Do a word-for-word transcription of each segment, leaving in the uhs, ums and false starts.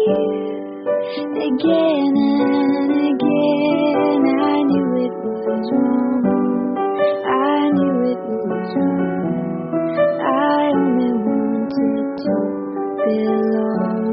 again and again. I knew it was wrong. I knew it was wrong. I only wanted to belong.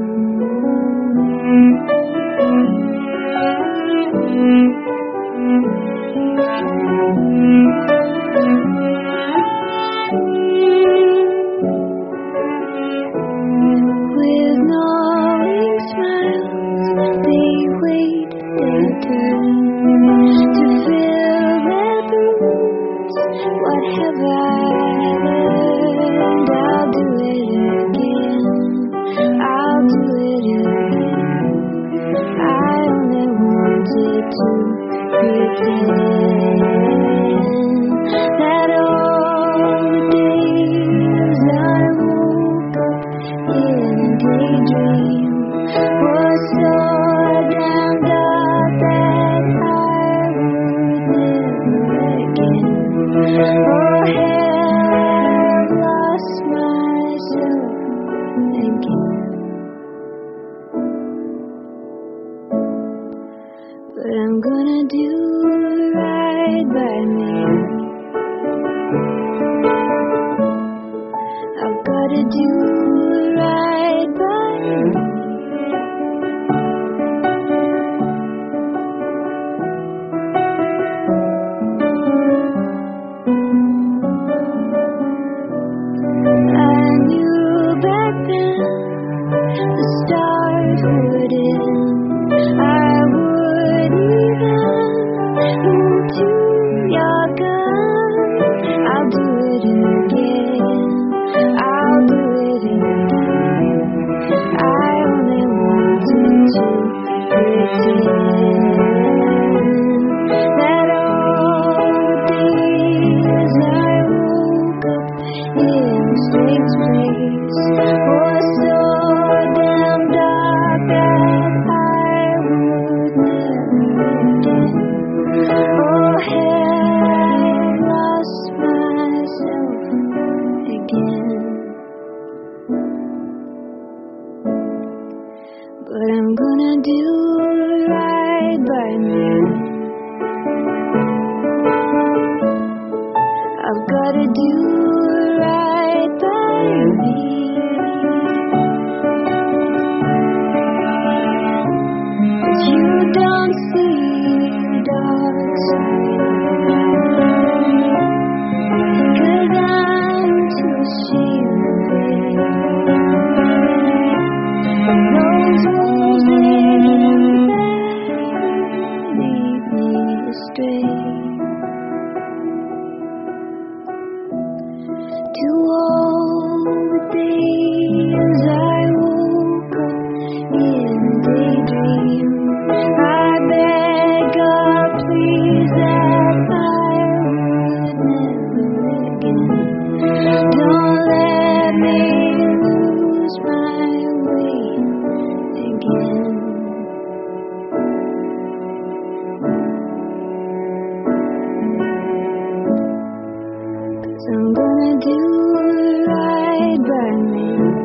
With knowing smiles, they wait their turn to fill their boots. What have I learned? I'll do it again. I'll do it again. I only wanted to pretend that all the days I woke up in a daydream was so damn dark that I would never again. Oh hell, I've lost myself again. But I'm gonna do right by me. I've gotta do right by me. I knew back then the stars would end. I would even move to your gun. I'll do it again. I'll do it again. I only wanted to pretend that all the days I woke up in a strange place was so damn dark that I would never again. Oh hell, I've lost myself again. But I'm gonna do right by me. I've gotta do right by me. But you don't see the dark side, 'cause I'm too ashamed of it. Those wolves in there lead me astray to all the days I woke up in a daydream. I beg God, please, that I would never again. Don't let me lose my way again. 'Cause I'm gonna do right by me.